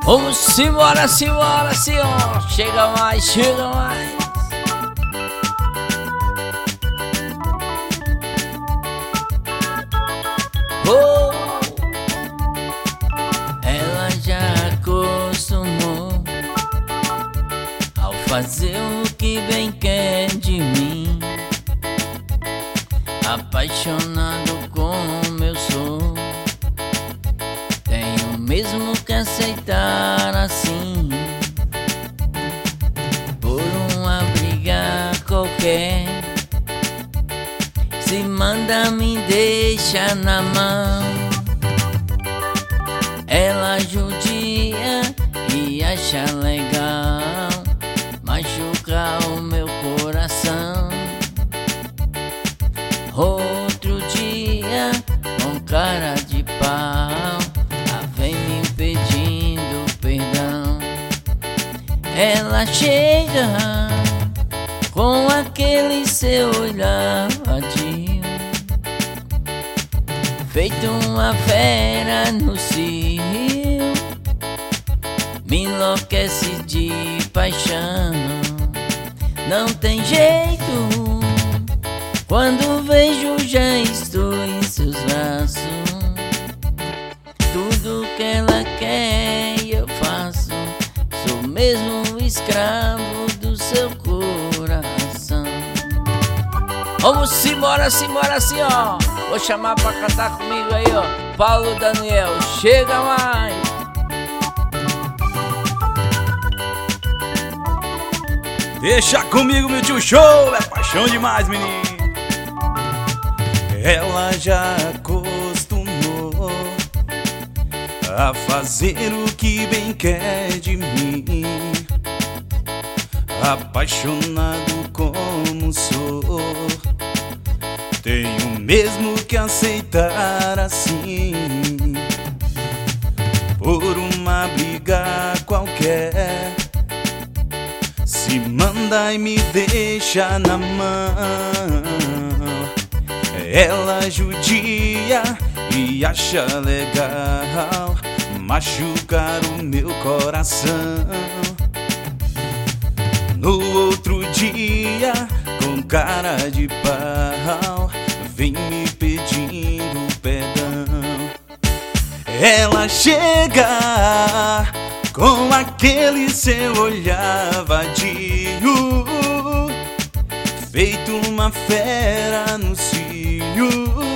Vamos embora, simbora, senhor. Chega mais, chega mais. Oh, ela já acostumou ao fazer o que bem quer de mim, apaixonado como eu sou. Tenho mesmo que aceitar assim, por uma briga qualquer. Se manda, me deixa na mão. Ela judia e acha legal machucar o meu coração. Outro dia, com cara de pau, ela vem me pedindo perdão. Ela chega com aquele seu olhar vadio, feito uma fera no cio, me enlouquece de paixão. Não tem jeito, quando vejo já estou em seus braços. Tudo que ela quer eu faço, sou mesmo escravo do seu coração. Vamos embora, simbora assim, ó. Vou chamar pra cantar comigo aí, ó. Paulo Daniel, chega mais. Deixa comigo, meu tio show, é paixão demais, menino. Ela já acostumou a fazer o que bem quer de mim, apaixonado como sou. Tenho mesmo que aceitar assim, por uma briga qualquer. Se manda e me deixa na mão. Ela judia e acha legal machucar o meu coração. No outro dia, com cara de pau, vem me pedindo perdão. Ela chega com aquele seu olhar vadio, feito uma fera no cio,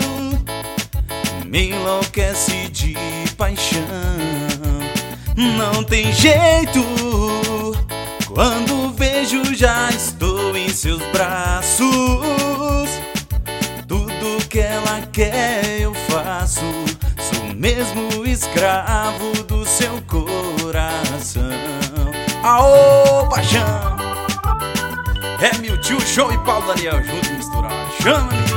me enlouquece de paixão. Não tem jeito, quando vejo já estou em seus braços. Tudo que ela quer eu faço, sou mesmo escravo do seu coração. Aô, paixão! É meu tio show e Paulo Daniel junto misturado. Chama-me!